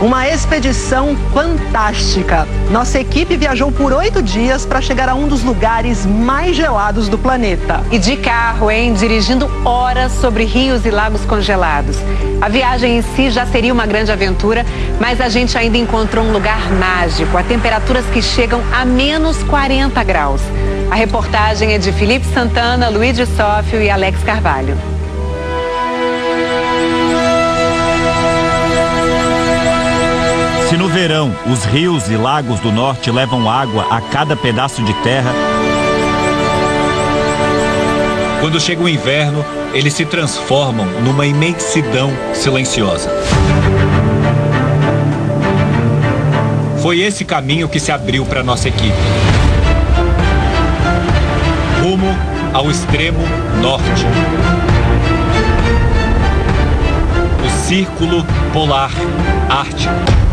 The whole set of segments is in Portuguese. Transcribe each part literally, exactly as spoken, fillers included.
Uma expedição fantástica. Nossa equipe viajou por oito dias para chegar a um dos lugares mais gelados do planeta. E de carro, hein? Dirigindo horas sobre rios e lagos congelados. A viagem em si já seria uma grande aventura, mas a gente ainda encontrou um lugar mágico, a temperaturas que chegam a menos quarenta graus. A reportagem é de Felipe Santana, Luigi Sófio e Alex Carvalho. Se no verão os rios e lagos do norte levam água a cada pedaço de terra, quando chega o inverno, eles se transformam numa imensidão silenciosa. Foi esse caminho que se abriu para nossa equipe. Rumo ao extremo norte. O Círculo Polar Ártico.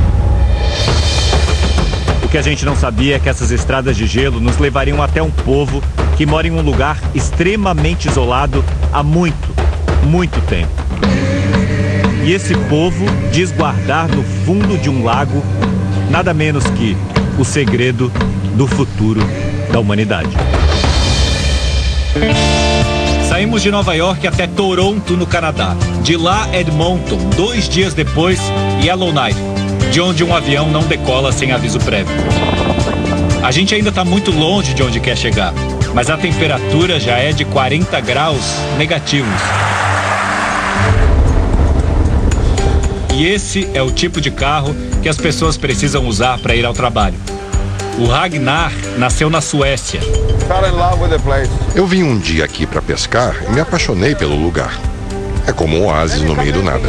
O que a gente não sabia é que essas estradas de gelo nos levariam até um povo que mora em um lugar extremamente isolado há muito, muito tempo. E esse povo diz guardar no fundo de um lago nada menos que o segredo do futuro da humanidade. Saímos de Nova York até Toronto, no Canadá. De lá, Edmonton, dois dias depois, Yellowknife, de onde um avião não decola sem aviso prévio. A gente ainda está muito longe de onde quer chegar, mas a temperatura já é de quarenta graus negativos. E esse é o tipo de carro que as pessoas precisam usar para ir ao trabalho. O Ragnar nasceu na Suécia. Eu vim um dia aqui para pescar e me apaixonei pelo lugar. É como um oásis no meio do nada.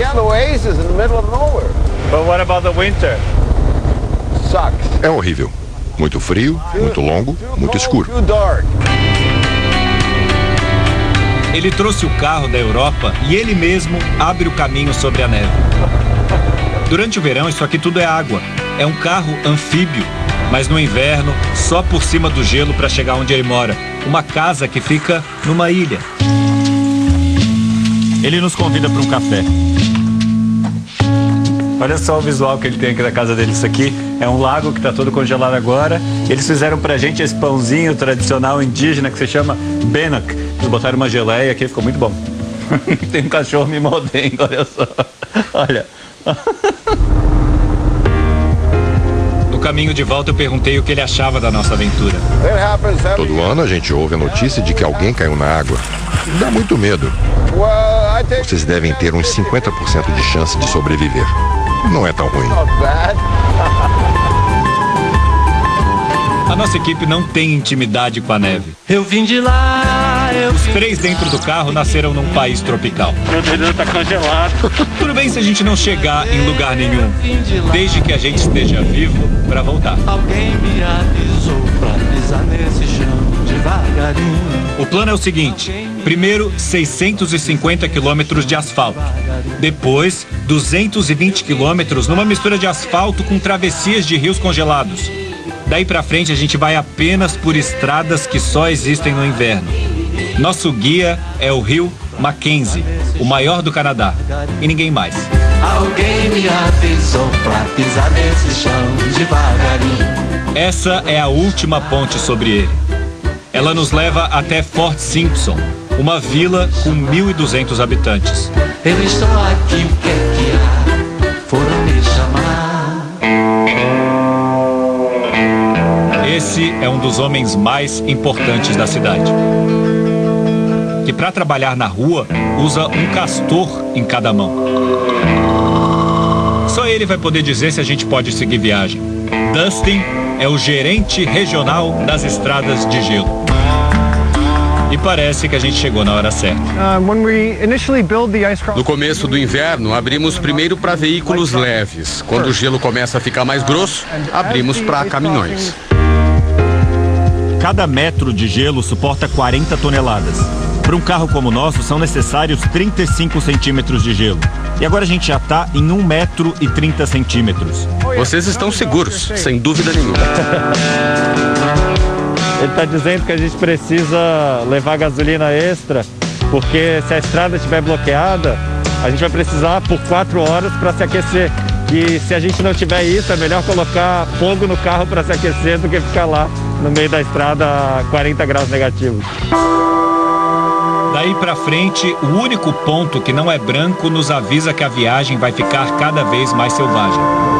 É horrível. Muito frio, muito longo, muito escuro. Ele trouxe o carro da Europa e ele mesmo abre o caminho sobre a neve. Durante o verão, isso aqui tudo é água. É um carro anfíbio, mas no inverno, só por cima do gelo para chegar onde ele mora. Uma casa que fica numa ilha. Ele nos convida para um café. Olha só o visual que ele tem aqui da casa dele. Isso aqui é um lago que está todo congelado agora. Eles fizeram pra gente esse pãozinho tradicional indígena que se chama Bannock. Eles botaram uma geleia aqui, ficou muito bom. Tem um cachorro me mordendo, olha só. Olha. No caminho de volta eu perguntei o que ele achava da nossa aventura. Todo ano a gente ouve a notícia de que alguém caiu na água. Dá muito medo. Vocês devem ter uns cinquenta por cento de chance de sobreviver. Não é tão ruim. A nossa equipe não tem intimidade com a neve. Eu vim de lá, eu Os três dentro do carro nasceram num país tropical. Meu dedo tá congelado. Tudo bem se a gente não chegar em lugar nenhum, desde que a gente esteja vivo para voltar. Alguém me avisou pra pisar nesse chão devagarinho. O plano é o seguinte: primeiro, seiscentos e cinquenta quilômetros de asfalto. Depois, duzentos e vinte quilômetros numa mistura de asfalto com travessias de rios congelados. Daí pra frente a gente vai apenas por estradas que só existem no inverno. Nosso guia é o rio Mackenzie, o maior do Canadá, e ninguém mais. Alguém me avisou pra pisar nesse chão devagarinho. Essa é a última ponte sobre ele. Ela nos leva até Fort Simpson, uma vila com mil e duzentos habitantes. Eu estou aqui, o que é que há? Foram me chamar. Esse é um dos homens mais importantes da cidade, que para trabalhar na rua usa um castor em cada mão. Só ele vai poder dizer se a gente pode seguir viagem. Dustin é o gerente regional das estradas de gelo. E parece que a gente chegou na hora certa. No começo do inverno, abrimos primeiro para veículos leves. Quando o gelo começa a ficar mais grosso, abrimos para caminhões. Cada metro de gelo suporta quarenta toneladas. Para um carro como o nosso, são necessários trinta e cinco centímetros de gelo. E agora a gente já está em um metro e trinta centímetros. Vocês estão seguros, sem dúvida nenhuma. Ele está dizendo que a gente precisa levar gasolina extra, porque se a estrada estiver bloqueada, a gente vai precisar por quatro horas para se aquecer. que se a gente não tiver isso, é melhor colocar fogo no carro para se aquecer do que ficar lá no meio da estrada a quarenta graus negativos. Daí pra frente, o único ponto que não é branco nos avisa que a viagem vai ficar cada vez mais selvagem.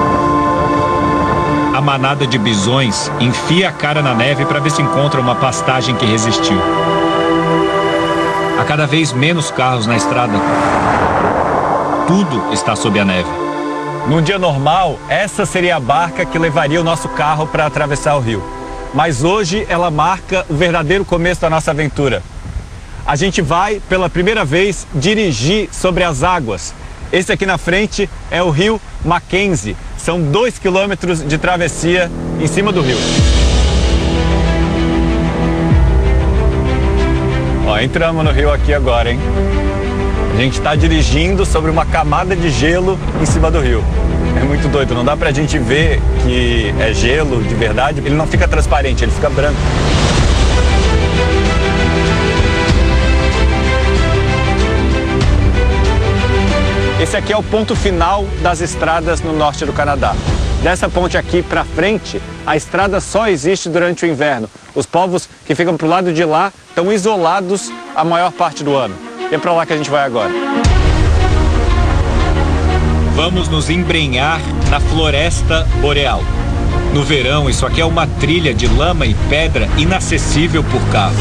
A manada de bisões enfia a cara na neve para ver se encontra uma pastagem que resistiu. Há cada vez menos carros na estrada. Tudo está sob a neve. Num dia normal, essa seria a barca que levaria o nosso carro para atravessar o rio. Mas hoje ela marca o verdadeiro começo da nossa aventura. A gente vai, pela primeira vez, dirigir sobre as águas. Esse aqui na frente é o rio Mackenzie. São dois quilômetros de travessia em cima do rio. Ó, entramos no rio aqui agora, hein? A gente está dirigindo sobre uma camada de gelo em cima do rio. É muito doido, não dá pra gente ver que é gelo de verdade. Ele não fica transparente, ele fica branco. Esse aqui é o ponto final das estradas no norte do Canadá. Dessa ponte aqui para frente, a estrada só existe durante o inverno. Os povos que ficam pro lado de lá estão isolados a maior parte do ano. E é para lá que a gente vai agora. Vamos nos embrenhar na floresta boreal. No verão, isso aqui é uma trilha de lama e pedra inacessível por carro.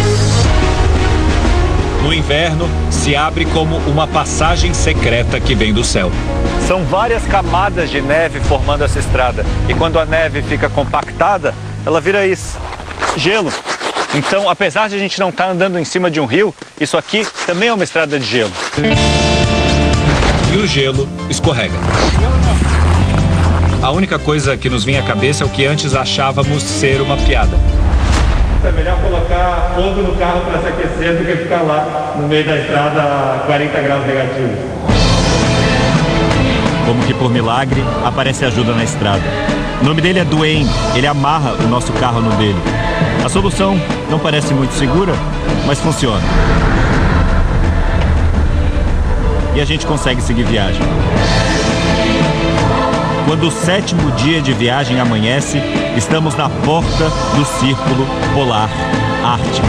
No inverno, se abre como uma passagem secreta que vem do céu. São várias camadas de neve formando essa estrada. E quando a neve fica compactada, ela vira isso, gelo. Então, apesar de a gente não estar andando em cima de um rio, isso aqui também é uma estrada de gelo. E o gelo escorrega. A única coisa que nos vem à cabeça é o que antes achávamos ser uma piada. É melhor colocar fogo no carro para se aquecer do que ficar lá no meio da estrada a quarenta graus negativos. Como que por milagre, aparece ajuda na estrada. O nome dele é Dwayne, ele amarra o nosso carro no dele. A solução não parece muito segura, mas funciona. E a gente consegue seguir viagem. Quando o sétimo dia de viagem amanhece, estamos na porta do Círculo Polar Ártico.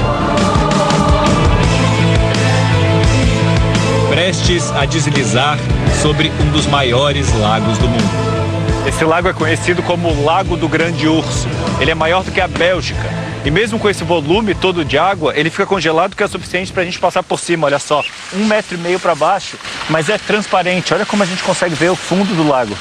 Prestes a deslizar sobre um dos maiores lagos do mundo. Esse lago é conhecido como o Lago do Grande Urso. Ele é maior do que a Bélgica. E mesmo com esse volume todo de água, ele fica congelado, que é o suficiente para a gente passar por cima, olha só. Um metro e meio para baixo, mas é transparente. Olha como a gente consegue ver o fundo do lago.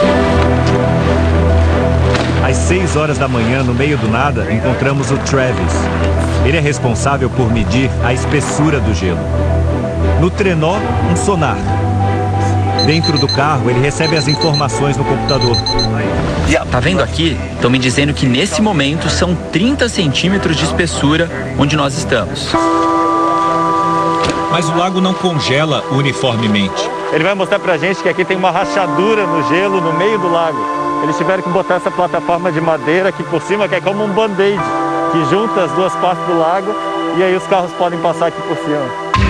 Às seis horas da manhã, no meio do nada, encontramos o Travis. Ele é responsável por medir a espessura do gelo. No trenó, um sonar. Dentro do carro, ele recebe as informações no computador. Tá vendo aqui? Estão me dizendo que nesse momento são trinta centímetros de espessura onde nós estamos. Mas o lago não congela uniformemente. Ele vai mostrar pra gente que aqui tem uma rachadura no gelo no meio do lago. Eles tiveram que botar essa plataforma de madeira aqui por cima, que é como um band-aid, que junta as duas partes do lago e aí os carros podem passar aqui por cima.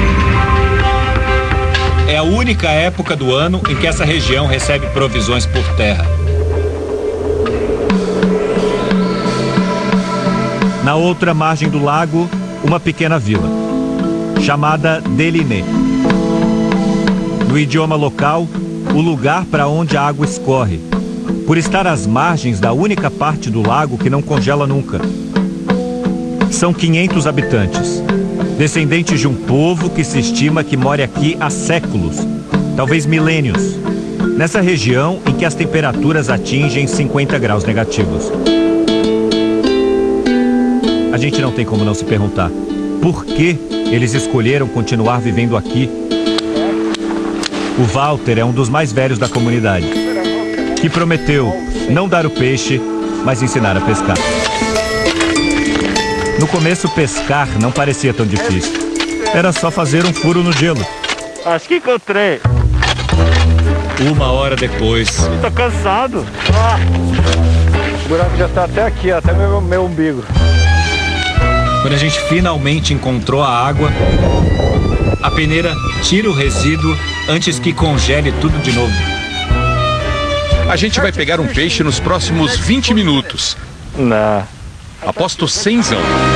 É a única época do ano em que essa região recebe provisões por terra. Na outra margem do lago, uma pequena vila, chamada Deliné. No idioma local, o lugar para onde a água escorre, por estar às margens da única parte do lago que não congela nunca. São quinhentos habitantes, descendentes de um povo que se estima que mora aqui há séculos, talvez milênios, nessa região em que as temperaturas atingem cinquenta graus negativos. A gente não tem como não se perguntar por que eles escolheram continuar vivendo aqui. O Walter é um dos mais velhos da comunidade, que prometeu não dar o peixe, mas ensinar a pescar. No começo, pescar não parecia tão difícil. Era só fazer um furo no gelo. Acho que encontrei. Uma hora depois. Tô cansado. Ah. O buraco já tá até aqui, até meu, meu umbigo. Quando a gente finalmente encontrou a água, a peneira tira o resíduo antes que congele tudo de novo. A gente vai pegar um peixe nos próximos vinte minutos. Não. Aposto cenzão.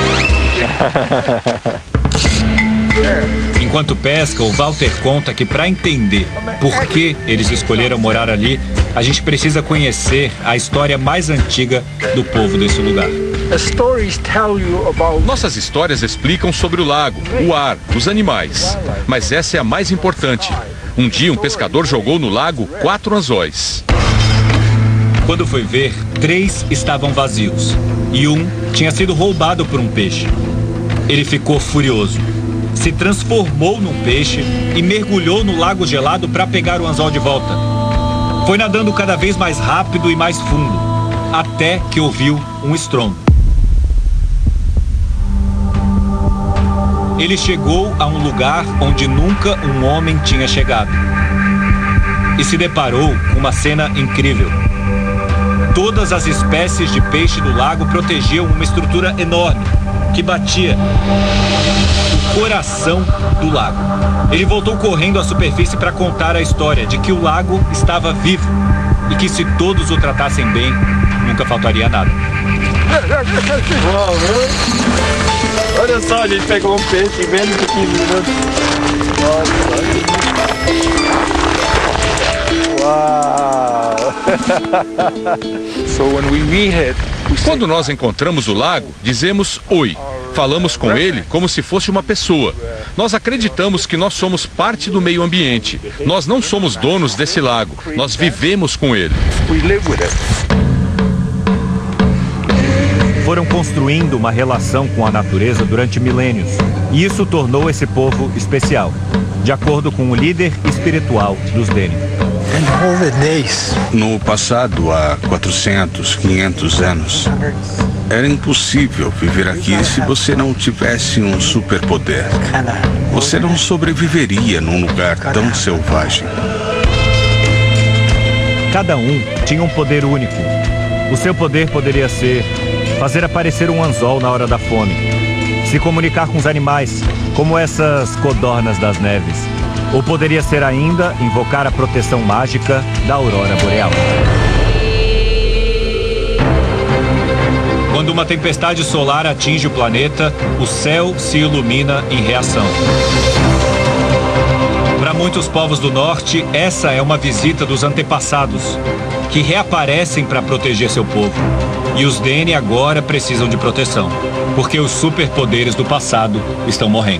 Enquanto pesca, o Walter conta que para entender por que eles escolheram morar ali, a gente precisa conhecer a história mais antiga do povo desse lugar. Nossas histórias explicam sobre o lago, o ar, os animais. Mas essa é a mais importante. Um dia um pescador jogou no lago quatro anzóis. Quando foi ver, três estavam vazios e um tinha sido roubado por um peixe. Ele ficou furioso, se transformou num peixe e mergulhou no lago gelado para pegar o anzol de volta. Foi nadando cada vez mais rápido e mais fundo, até que ouviu um estrondo. Ele chegou a um lugar onde nunca um homem tinha chegado e se deparou com uma cena incrível. Todas as espécies de peixe do lago protegiam uma estrutura enorme que batia o coração do lago. Ele voltou correndo à superfície para contar a história de que o lago estava vivo e que se todos o tratassem bem, nunca faltaria nada. Olha só, a gente pegou um peixe em menos de quinze minutos. Uau! Quando nós encontramos o lago, dizemos oi. Falamos com ele como se fosse uma pessoa. Nós acreditamos que nós somos parte do meio ambiente. Nós não somos donos desse lago. Nós vivemos com ele. Foram construindo uma relação com a natureza durante milênios. E isso tornou esse povo especial, de acordo com o líder espiritual dos Dene. No passado, há quatrocentos, quinhentos anos, era impossível viver aqui se você não tivesse um superpoder. Você não sobreviveria num lugar tão selvagem. Cada um tinha um poder único. O seu poder poderia ser fazer aparecer um anzol na hora da fome, se comunicar com os animais, como essas codornas das neves. Ou poderia ser ainda invocar a proteção mágica da aurora boreal. Quando uma tempestade solar atinge o planeta, o céu se ilumina em reação. Para muitos povos do norte, essa é uma visita dos antepassados, que reaparecem para proteger seu povo. E os Dene agora precisam de proteção, porque os superpoderes do passado estão morrendo.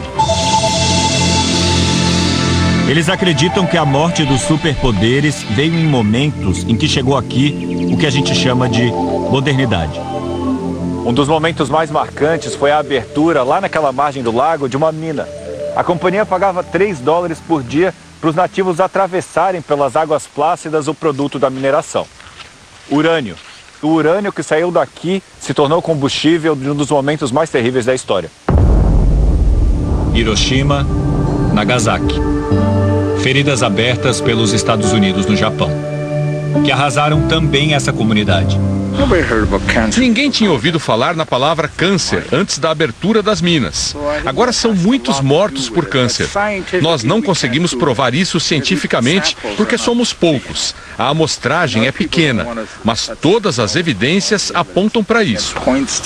Eles acreditam que a morte dos superpoderes veio em momentos em que chegou aqui o que a gente chama de modernidade. Um dos momentos mais marcantes foi a abertura lá naquela margem do lago de uma mina. A companhia pagava três dólares por dia para os nativos atravessarem pelas águas plácidas o produto da mineração. Urânio. O urânio que saiu daqui se tornou combustível de um dos momentos mais terríveis da história. Hiroshima, Nagasaki. Feridas abertas pelos Estados Unidos no Japão, que arrasaram também essa comunidade. Ninguém tinha ouvido falar na palavra câncer antes da abertura das minas. Agora são muitos mortos por câncer. Nós não conseguimos provar isso cientificamente porque somos poucos. A amostragem é pequena, mas todas as evidências apontam para isso.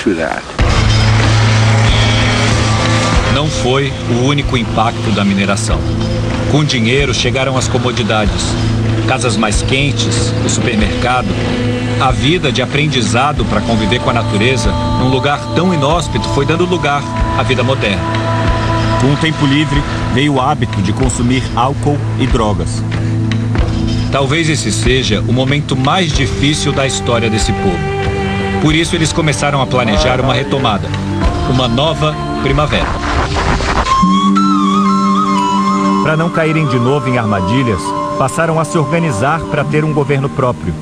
Não foi o único impacto da mineração. Com dinheiro chegaram as comodidades, casas mais quentes, o supermercado, a vida de aprendizado para conviver com a natureza num lugar tão inóspito foi dando lugar à vida moderna. Com o tempo livre veio o hábito de consumir álcool e drogas. Talvez esse seja o momento mais difícil da história desse povo. Por isso eles começaram a planejar uma retomada, uma nova primavera. Para não caírem de novo em armadilhas, passaram a se organizar para ter um governo próprio.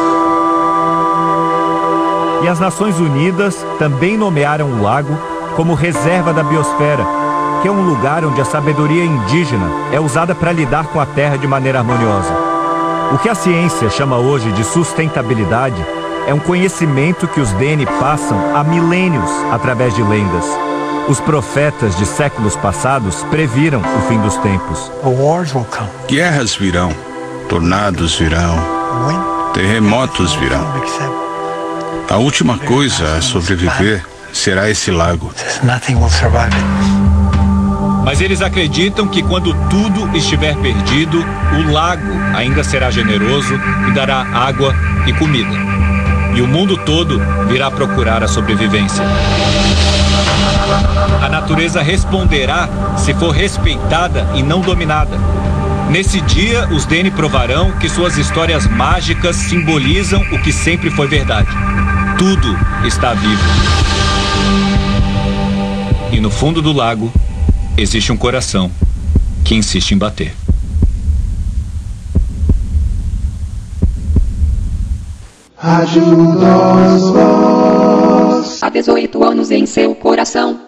E as Nações Unidas também nomearam o lago como reserva da biosfera, que é um lugar onde a sabedoria indígena é usada para lidar com a terra de maneira harmoniosa. O que a ciência chama hoje de sustentabilidade é um conhecimento que os Dene passam há milênios através de lendas. Os profetas de séculos passados previram o fim dos tempos. Guerras virão, tornados virão, Terremotos virão. A última coisa a sobreviver será esse lago. Mas eles acreditam que quando tudo estiver perdido, o lago ainda será generoso e dará água e comida. E o mundo todo virá procurar a sobrevivência. A natureza responderá se for respeitada e não dominada. Nesse dia, os Dene provarão que suas histórias mágicas simbolizam o que sempre foi verdade. Tudo está vivo. E no fundo do lago, existe um coração que insiste em bater. Ajuda-os, há dezoito anos em seu coração.